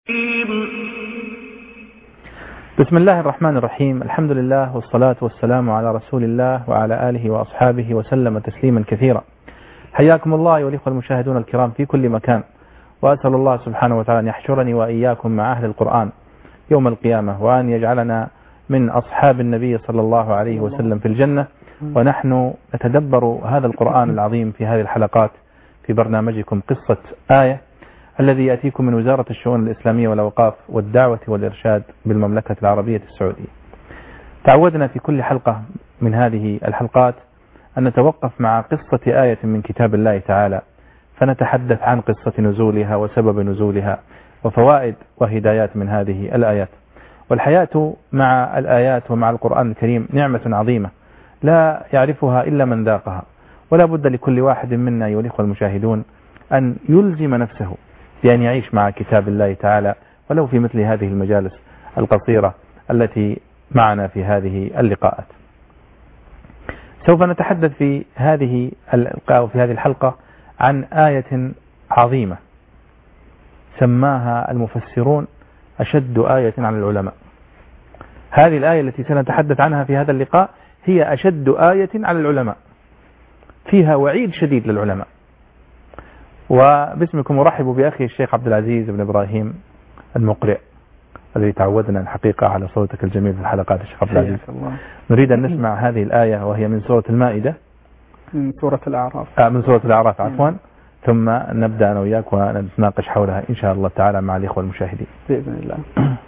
بسم الله الرحمن الرحيم. الحمد لله والصلاة والسلام على رسول الله وعلى آله وأصحابه وسلم تسليما كثيرا. حياكم الله أيها الإخوة المشاهدون الكرام في كل مكان، وأسأل الله سبحانه وتعالى أن يحشرني وإياكم مع أهل القرآن يوم القيامة، وأن يجعلنا من أصحاب النبي صلى الله عليه وسلم في الجنة، ونحن نتدبر هذا القرآن العظيم في هذه الحلقات في برنامجكم قصة آية، الذي يأتيكم من وزارة الشؤون الإسلامية والأوقاف والدعوة والإرشاد بالمملكة العربية السعودية. تعودنا في كل حلقة من هذه الحلقات أن نتوقف مع قصة آية من كتاب الله تعالى، فنتحدث عن قصة نزولها وسبب نزولها وفوائد وهدايات من هذه الآيات. والحياة مع الآيات ومع القرآن الكريم نعمة عظيمة لا يعرفها إلا من ذاقها، ولا بد لكل واحد منا أيها الإخوة المشاهدون أن يلزم نفسه بأن يعيش مع كتاب الله تعالى، ولو في مثل هذه المجالس القصيرة التي معنا في هذه اللقاءات. سوف نتحدث في هذه الحلقة عن آية عظيمة سماها المفسرون أشد آية على العلماء. هذه الآية التي سنتحدث عنها في هذا اللقاء هي أشد آية على العلماء، فيها وعيد شديد للعلماء. وباسمكم أرحب بأخي الشيخ عبد العزيز بن إبراهيم المقرئ، الذي تعودنا الحقيقة على صوتك الجميل في الحلقات. الشيخ عبد العزيز، نريد أن نسمع هذه الآية وهي من سورة المائدة، من سورة الأعراف، من سورة الأعراف عفوا، ثم نبدأ أنا وياك ونتناقش حولها إن شاء الله تعالى مع الإخوة المشاهدين بإذن الله.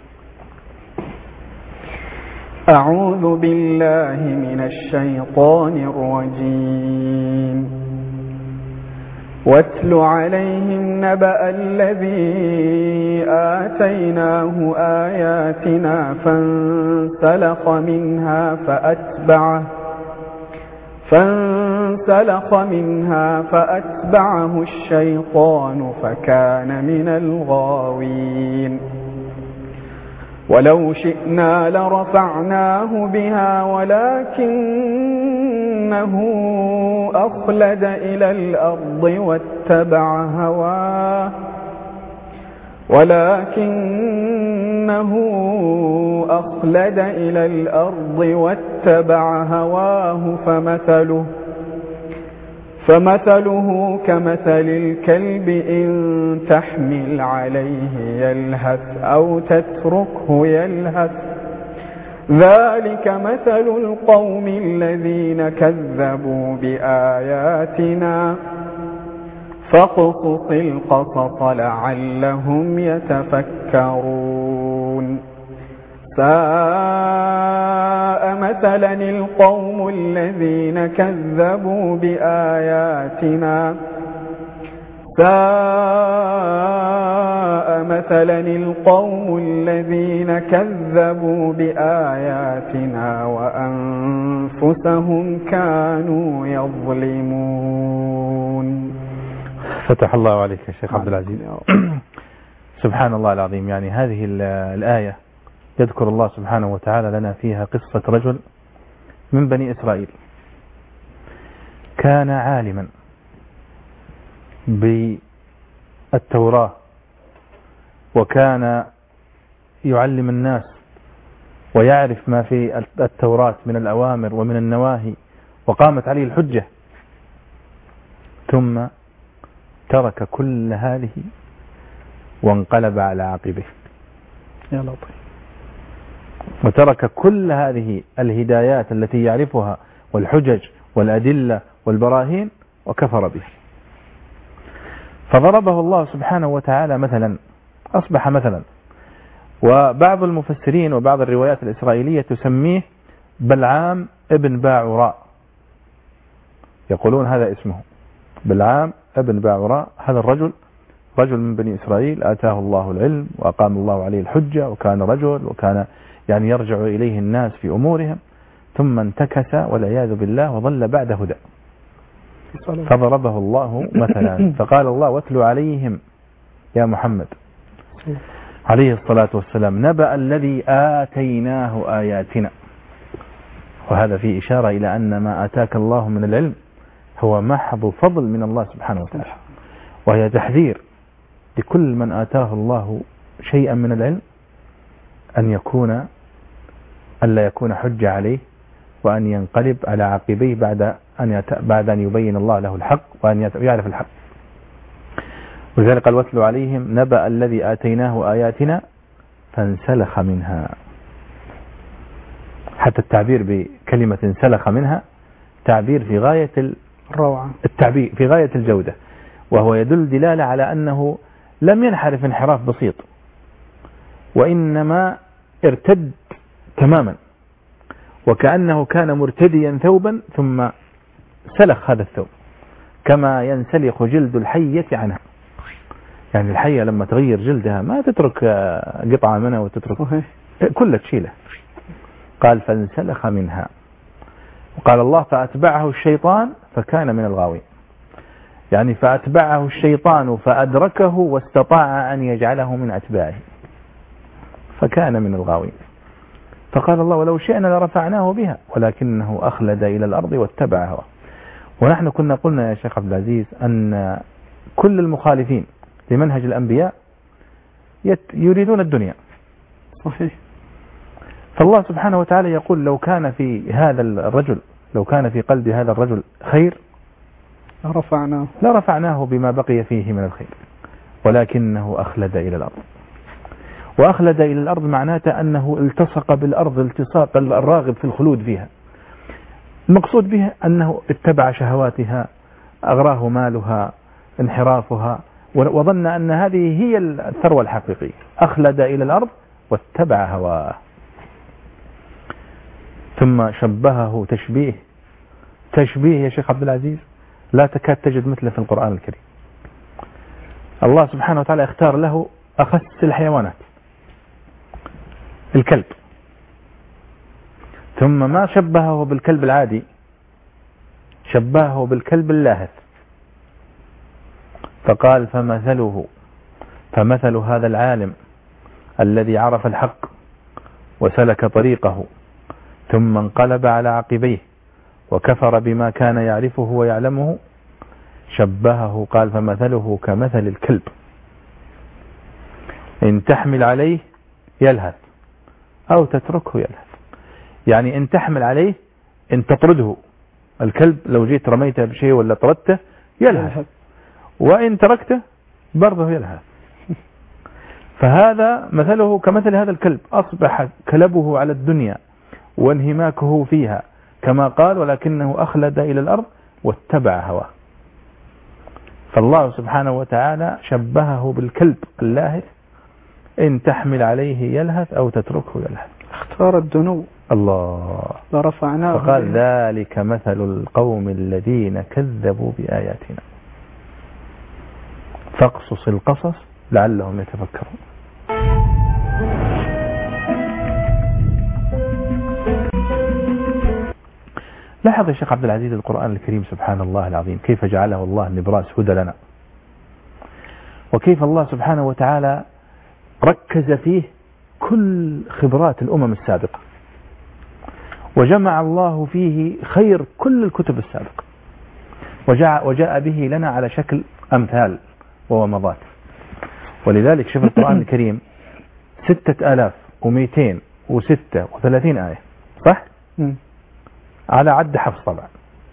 أعوذ بالله من الشيطان الرجيم. واتل عليهم نبأ الذي آتيناه آياتنا فانسلخ منها فأتبعه الشيطان فكان من الغاوين. ولو شئنا لرفعناه بها ولكنه أخلد إلى الأرض واتبع هواه فمثله كمثل الكلب إن تحمل عليه يلهث أو تتركه يلهث. ذلك مثل القوم الذين كذبوا بآياتنا فاقصص القصص لعلهم يتفكرون. ساء مثلا القوم الذين كذبوا بآياتنا وأنفسهم كانوا يظلمون. فتح الله عليك يا شيخ عبد العزيز. سبحان الله العظيم. يعني هذه الآية يذكر الله سبحانه وتعالى لنا فيها قصة رجل من بني إسرائيل كان عالما بالتوراة، وكان يعلم الناس ويعرف ما في التوراة من الأوامر ومن النواهي، وقامت عليه الحجة، ثم ترك كل هذه وانقلب على عقبه. يا لطيف. وترك كل هذه الهدايات التي يعرفها والحجج والأدلة والبراهين وكفر به. فضربه الله سبحانه وتعالى مثلا، أصبح مثلا. وبعض المفسرين وبعض الروايات الإسرائيلية تسميه بلعام ابن باعوراء، يقولون هذا اسمه بلعام ابن باعوراء. هذا الرجل رجل من بني إسرائيل آتاه الله العلم وأقام الله عليه الحجة، وكان رجل وكان يعني يرجع إليه الناس في أمورهم، ثم انتكس والعياذ بالله وظل بعد هدى. فضربه الله مثلا، فقال الله واتل عليهم يا محمد عليه الصلاة والسلام نبأ الذي آتيناه آياتنا. وهذا فيه إشارة إلى أن ما آتاك الله من العلم هو محض فضل من الله سبحانه وتعالى، وهي تحذير لكل من آتاه الله شيئا من العلم أن لا يكون حجة عليه، وأن ينقلب على عقبيه بعد أن يبين الله له الحق وأن يعرف الحق. وذلك قال واتل عليهم نبأ الذي آتيناه آياتنا فانسلخ منها. حتى التعبير بكلمة انسلخ منها تعبير في غاية الروعة، التعبير في غاية الجودة، وهو يدل دلالة على أنه لم ينحرف انحراف بسيط، وإنما ارتد تماما، وكأنه كان مرتديا ثوبا ثم سلخ هذا الثوب، كما ينسلخ جلد الحية عنها. يعني الحية لما تغير جلدها ما تترك قطعة منها وتترك كل تشيله. قال فانسلخ منها. وقال الله فأتبعه الشيطان فكان من الغاوين، يعني فأتبعه الشيطان فأدركه واستطاع أن يجعله من أتباعه فكان من الغاوين. فقال الله ولو شئنا لرفعناه بها ولكنه أخلد إلى الأرض واتبع هواه. ونحن كنا قلنا يا شيخ عبد العزيز أن كل المخالفين لمنهج الأنبياء يريدون الدنيا. صحيح. فالله سبحانه وتعالى يقول لو كان في قلب هذا الرجل خير لرفعناه بما بقي فيه من الخير ولكنه أخلد إلى الأرض. وأخلد إلى الأرض معناته أنه التصق بالأرض التصاق الراغب في الخلود فيها. المقصود به أنه اتبع شهواتها، أغراه مالها، انحرافها، وظن أن هذه هي الثروة الحقيقية. أخلد إلى الأرض واتبع هواه. ثم شبهه تشبيه يا شيخ عبد العزيز لا تكاد تجد مثله في القرآن الكريم. الله سبحانه وتعالى اختار له أخس الحيوانات الكلب، ثم ما شبهه بالكلب العادي، شبهه بالكلب اللاهث، فقال فمثل هذا العالم الذي عرف الحق وسلك طريقه ثم انقلب على عقبيه وكفر بما كان يعرفه ويعلمه شبهه قال فمثله كمثل الكلب إن تحمل عليه يلهث أو تتركه يلهث. يعني إن تحمل عليه، إن تطرده، الكلب لو جيت رميته بشيء ولا طردته يلهث، وإن تركته برضه يلهث. فهذا مثله كمثل هذا الكلب، أصبح كلبه على الدنيا وانهماكه فيها كما قال ولكنه أخلد إلى الأرض واتبع هواه. فالله سبحانه وتعالى شبهه بالكلب اللاهث إن تحمل عليه يلهث أو تتركه يلهث. اختار الدنو الله لرفعناه. فقال ذلك مثل القوم الذين كذبوا بآياتنا فاقصص القصص لعلهم يتفكرون. لاحظ يا شيخ عبد العزيز القرآن الكريم سبحان الله العظيم كيف جعله الله نبراس هدى لنا، وكيف الله سبحانه وتعالى ركز فيه كل خبرات الأمم السابقة، وجمع الله فيه خير كل الكتب السابقة، وجاء به لنا على شكل أمثال وومضات. ولذلك شوف القرآن الكريم 6236 آية، صح؟ على عد حفص طبعا،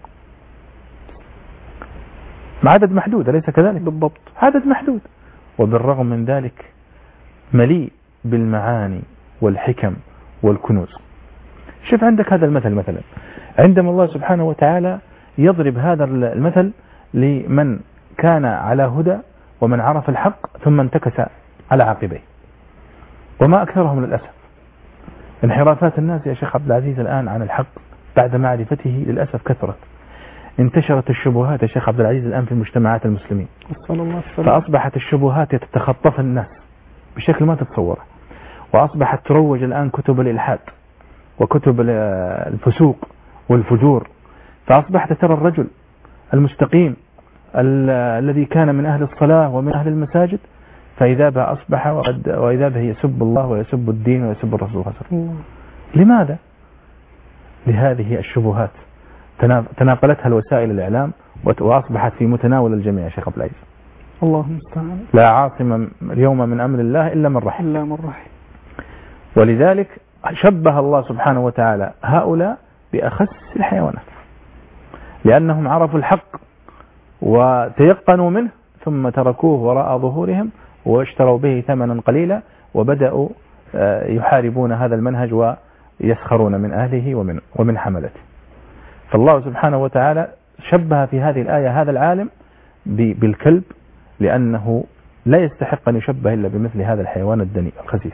عدد محدود أليس كذلك؟ بالضبط عدد محدود، وبالرغم من ذلك مليء بالمعاني والحكم والكنوز. شوف عندك هذا المثل مثلا عندما الله سبحانه وتعالى يضرب هذا المثل لمن كان على هدى ومن عرف الحق ثم انتكس على عقبيه. وما أكثرهم للأسف انحرافات الناس يا شيخ عبد العزيز الآن عن الحق بعد معرفته للأسف كثرت. انتشرت الشبهات يا شيخ عبد العزيز الآن في مجتمعات المسلمين، فأصبحت الشبهات تتخطف الناس بشكل ما تتصوره، وأصبحت تروج الآن كتب الإلحاد وكتب الفسوق والفجور. فأصبحت ترى الرجل المستقيم الذي كان من أهل الصلاة ومن أهل المساجد فإذا به أصبح وإذا به يسب الله ويسب الدين ويسب الرسول صلى الله عليه وسلم. لماذا؟ لهذه الشبهات تناقلتها الوسائل الإعلام وأصبحت في متناول الجميع يا شيخ عبد العزيز. الله المستعان. لا عاصم اليوم من أمر الله إلا من رحم. إلا من رحم. ولذلك شبه الله سبحانه وتعالى هؤلاء بأخس الحيوانات، لأنهم عرفوا الحق وتيقنوا منه ثم تركوه وراء ظهورهم واشتروا به ثمنا قليلا وبدأوا يحاربون هذا المنهج ويسخرون من أهله ومن حملته. فالله سبحانه وتعالى شبه في هذه الآية هذا العالم بالكلب، لأنه لا يستحق أن يشبه إلا بمثل هذا الحيوان الدنيء الخسيس.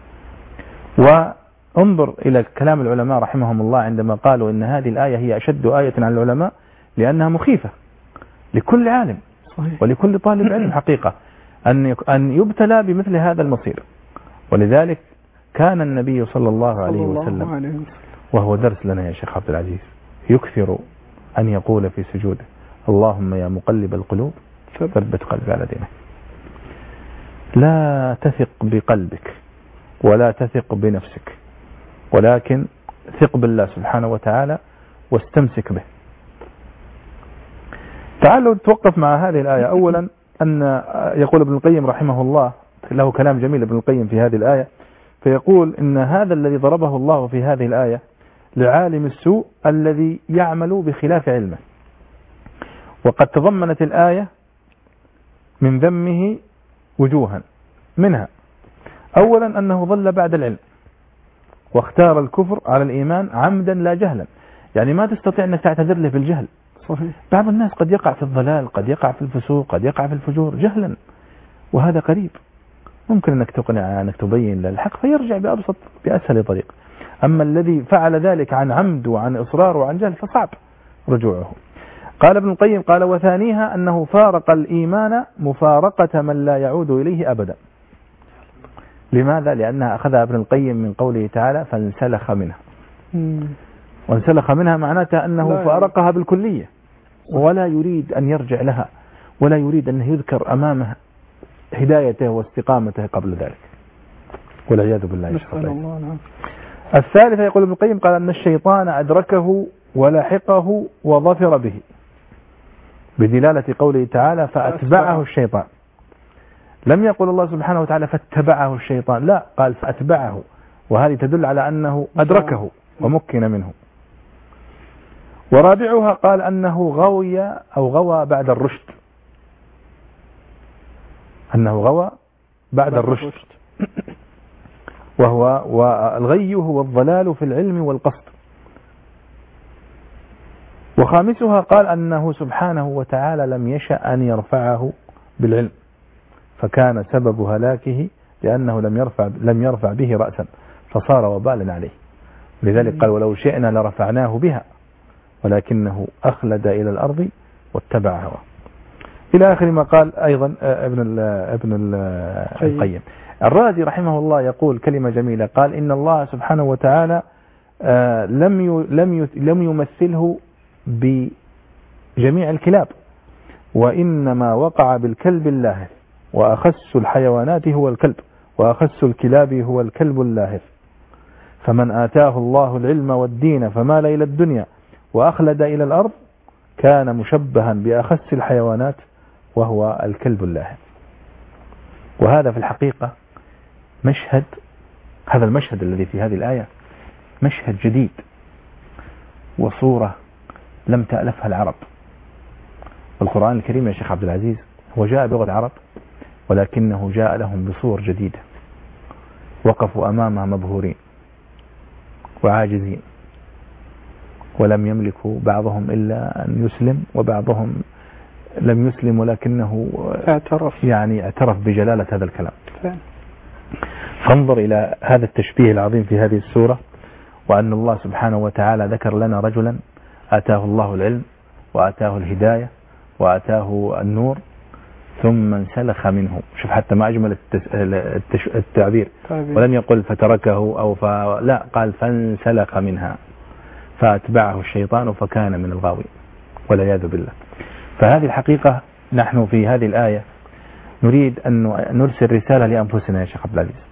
وانظر إلى كلام العلماء رحمهم الله عندما قالوا إن هذه الآية هي أشد آية على العلماء، لأنها مخيفة لكل عالم صحيح. ولكل طالب علم حقيقة أن يبتلى بمثل هذا المصير. ولذلك كان النبي صلى الله عليه وسلم وهو درس لنا يا شيخ عبد العزيز يكثر أن يقول في سجوده: اللهم يا مقلب القلوب ثبت قلبي على دينك. لا تثق بقلبك ولا تثق بنفسك، ولكن ثق بالله سبحانه وتعالى واستمسك به. تعالوا نتوقف مع هذه الآية. أولا أن يقول ابن القيم رحمه الله، له كلام جميل ابن القيم في هذه الآية، فيقول إن هذا الذي ضربه الله في هذه الآية لعالم السوء الذي يعمل بخلاف علمه. وقد تضمنت الآية من ذمه وجوها، منها أولا أنه ضل بعد العلم واختار الكفر على الإيمان عمدا لا جهلا، يعني ما تستطيع أنك تعتذر له بالجهل. صحيح. بعض الناس قد يقع في الضلال، قد يقع في الفسوق، قد يقع في الفجور جهلا، وهذا قريب، ممكن أنك تقنع، أنك تبين له الحق فيرجع بأسهل طريق. أما الذي فعل ذلك عن عمد وعن إصرار وعن جهل فصعب رجوعه. قال ابن القيم: قال وثانيها أنه فارق الإيمان مفارقة من لا يعود إليه أبدا. لماذا؟ لأنها أخذها ابن القيم من قوله تعالى: فانسلخ منها. وانسلخ منها معناتها أنه فارقها بالكلية ولا يريد أن يرجع لها، ولا يريد أن يذكر أمامه هدايته واستقامته قبل ذلك، والعياذ بالله. الثالثة يقول ابن القيم: قال أن الشيطان أدركه ولحقه وظفر به، بدلالة قوله تعالى: فأتبعه الشيطان. لم يقل الله سبحانه وتعالى فاتبعه الشيطان، لا، قال فأتبعه، وهذه تدل على أنه أدركه ومكن منه. ورابعها قال أنه غوى بعد الرشد، أنه غوى بعد الرشد، والغي هو الضلال في العلم والقصد. وخامسها قال أنه سبحانه وتعالى لم يشأ أن يرفعه بالعلم، فكان سبب هلاكه لأنه لم يرفع به رأسا فصار وبالا عليه. لذلك قال: ولو شئنا لرفعناه بها ولكنه أخلد إلى الأرض واتبع هواه، إلى آخر ما قال أيضا ابن القيم. الرازي رحمه الله يقول كلمة جميلة، قال: إن الله سبحانه وتعالى لم يمثله بجميع الكلاب، وإنما وقع بالكلب اللاهث، وأخس الحيوانات هو الكلب، وأخس الكلاب هو الكلب اللاهث. فمن آتاه الله العلم والدين فمال إلى الدنيا وأخلد إلى الأرض كان مشبها بأخس الحيوانات وهو الكلب اللاهث. وهذا في الحقيقة هذا المشهد الذي في هذه الآية مشهد جديد وصورة لم تألفها العرب. القرآن الكريم يا شيخ عبد العزيز هو جاء بلغة العرب، ولكنه جاء لهم بصور جديدة، وقفوا أمامها مبهورين وعاجزين، ولم يملكوا بعضهم إلا أن يسلم، وبعضهم لم يسلم ولكنه اعترف بجلالة هذا الكلام. فانظر إلى هذا التشبيه العظيم في هذه السورة، وأن الله سبحانه وتعالى ذكر لنا رجلا آتاه الله العلم وآتاه الهداية وآتاه النور ثم انسلخ منه. شوف حتى ما أجمل التعبير، ولم يقل فتركه لا، قال فانسلخ منها فأتبعه الشيطان فكان من الغاوين والعياذ بالله. فهذه الحقيقة نحن في هذه الآية نريد أن نرسل رسالة لأنفسنا يا شيخ عبد العزيز،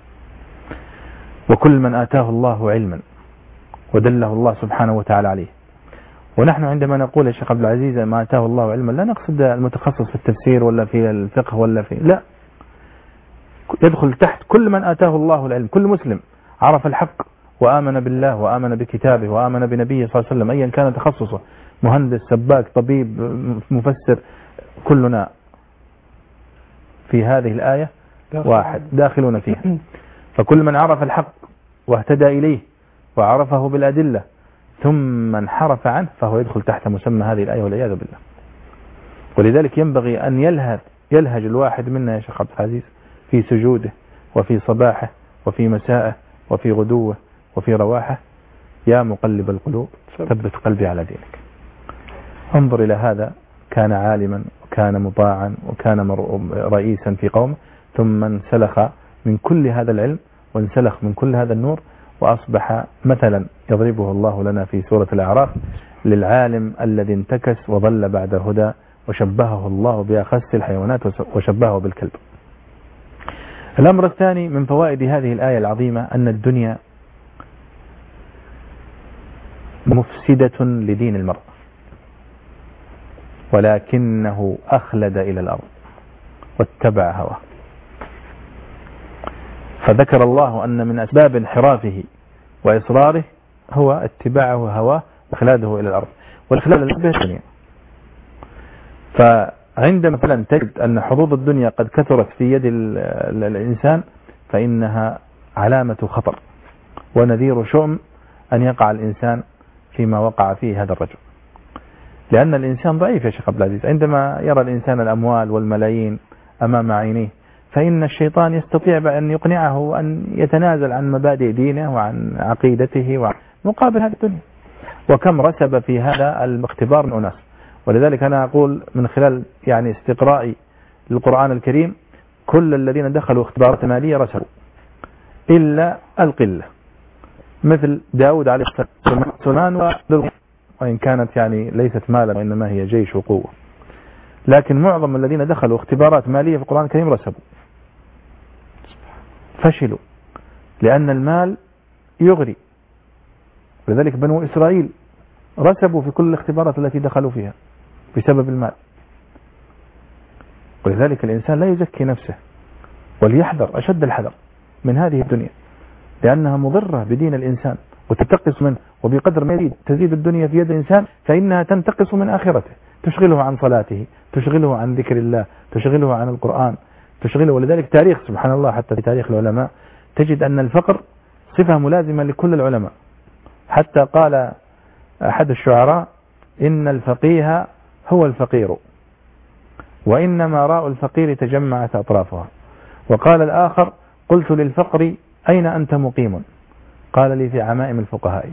وكل من آتاه الله علما ودله الله سبحانه وتعالى عليه ونحن عندما نقول يا شيخ عبد العزيز ما آتاه الله علما لا نقصد المتخصص في التفسير ولا في الفقه ولا في، لا، يدخل تحت كل من آتاه الله العلم. كل مسلم عرف الحق وآمن بالله وآمن بكتابه وآمن بنبيه صلى الله عليه وسلم، أيا كان تخصصه، مهندس، سباك، طبيب، مفسر، كلنا في هذه الآية واحد داخلون فيها. فكل من عرف الحق واهتدى إليه وعرفه بالأدلة ثم انحرف عنه فهو يدخل تحت مسمى هذه الآية والعياذ بالله. ولذلك ينبغي أن يلهج الواحد منا يا شيخ عبد العزيز في سجوده وفي صباحه وفي مسائه وفي غدوه وفي رواحه: يا مقلب القلوب ثبت قلبي على دينك. انظر إلى هذا، كان عالما وكان مطاعا وكان رئيسا في قومه، ثم انسلخ من كل هذا العلم وانسلخ من كل هذا النور وأصبح مثلا يضربه الله لنا في سورة الأعراف للعالم الذي انتكس وضل بعد هدى وشبهه الله بأخس الحيوانات وشبهه بالكلب. الأمر الثاني من فوائد هذه الآية العظيمة أن الدنيا مفسدة لدين المرء، ولكنه أخلد إلى الأرض واتبع هواه. فذكر الله أن من أسباب انحرافه وإصراره هو اتباعه هواه وإخلاده إلى الأرض، والإخلاد به الدنيا. فعندما مثلا تجد أن حظوظ الدنيا قد كثرت في يد الإنسان فإنها علامة خطر ونذير شؤم أن يقع الإنسان فيما وقع فيه هذا الرجل. لأن الإنسان ضعيف يا شيخ عبد العزيز، عندما يرى الإنسان الأموال والملايين أمام عينيه فإن الشيطان يستطيع أن يقنعه أن يتنازل عن مبادئ دينه وعن عقيدته مقابل هذه الدنيا. وكم رسب في هذا الاختبار من أناس. ولذلك أنا أقول من خلال استقرائي للقرآن الكريم كل الذين دخلوا اختبارات مالية رسبوا إلا القلة، مثل داود عليه السلام وإن كانت ليست مالا وإنما هي جيش وقوة. لكن معظم الذين دخلوا اختبارات مالية في القرآن الكريم رسبوا، فشلوا، لأن المال يغري. لذلك بنو إسرائيل رسبوا في كل الاختبارات التي دخلوا فيها بسبب المال. ولذلك الإنسان لا يزكي نفسه، وليحذر أشد الحذر من هذه الدنيا، لأنها مضرة بدين الإنسان وتنتقص منه، وبقدر ما تزيد الدنيا في يد الإنسان فإنها تنتقص من آخرته، تشغله عن صلاته، تشغله عن ذكر الله، تشغله عن القرآن، تشغله. ولذلك تاريخ سبحان الله حتى في تاريخ العلماء تجد أن الفقر صفة ملازمة لكل العلماء. حتى قال أحد الشعراء: إن الفقيه هو الفقير وإنما راء الفقير تجمعت أطرافها. وقال الآخر: قلت للفقر أين أنت مقيم؟ قال لي في عمائم الفقهاء.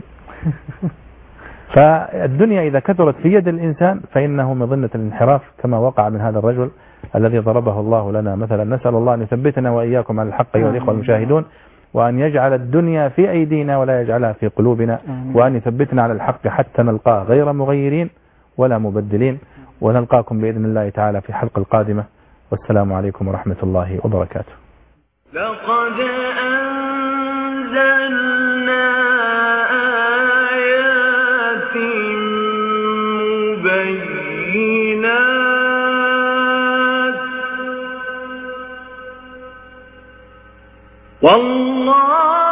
فالدنيا إذا كثرت في يد الإنسان فإنه مظنة الانحراف كما وقع من هذا الرجل الذي ضربه الله لنا مثلا. نسأل الله أن يثبتنا وإياكم على الحق أيها الإخوة المشاهدون، وأن يجعل الدنيا في أيدينا ولا يجعلها في قلوبنا، وأن يثبتنا على الحق حتى نلقاه غير مغيرين ولا مبدلين. ونلقاكم بإذن الله تعالى في حلقة القادمة، والسلام عليكم ورحمة الله وبركاته. لقد أنزلنا آيات مبينات والله